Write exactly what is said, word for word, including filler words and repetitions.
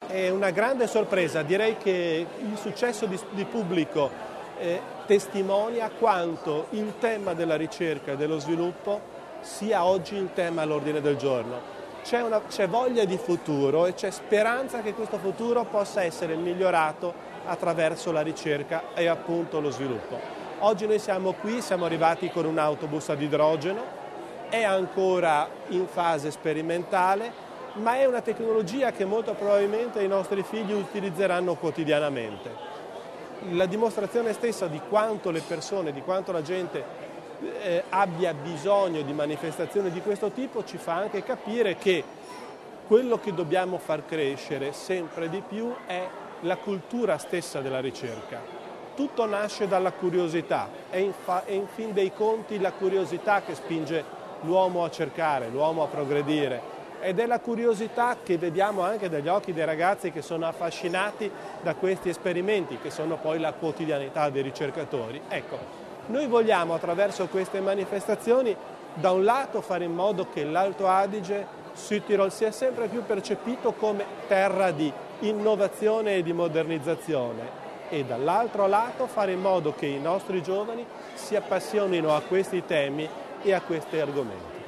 è una grande sorpresa, direi che il successo di, di pubblico eh, testimonia quanto il tema della ricerca e dello sviluppo sia oggi il tema all'ordine del giorno. C'è, una, c'è voglia di futuro e c'è speranza che questo futuro possa essere migliorato attraverso la ricerca e appunto lo sviluppo. Oggi noi siamo qui, siamo arrivati con un autobus ad idrogeno, è ancora in fase sperimentale, ma è una tecnologia che molto probabilmente i nostri figli utilizzeranno quotidianamente. La dimostrazione stessa di quanto le persone, di quanto la gente eh, abbia bisogno di manifestazioni di questo tipo ci fa anche capire che quello che dobbiamo far crescere sempre di più è la cultura stessa della ricerca. Tutto nasce dalla curiosità, è in, fa- è in fin dei conti la curiosità che spinge l'uomo a cercare, l'uomo a progredire. Ed è la curiosità che vediamo anche dagli occhi dei ragazzi che sono affascinati da questi esperimenti, che sono poi la quotidianità dei ricercatori. Ecco, noi vogliamo attraverso queste manifestazioni da un lato fare in modo che l'Alto Adige, Südtirol sia sempre più percepito come terra di innovazione e di modernizzazione e dall'altro lato fare in modo che i nostri giovani si appassionino a questi temi e a questi argomenti.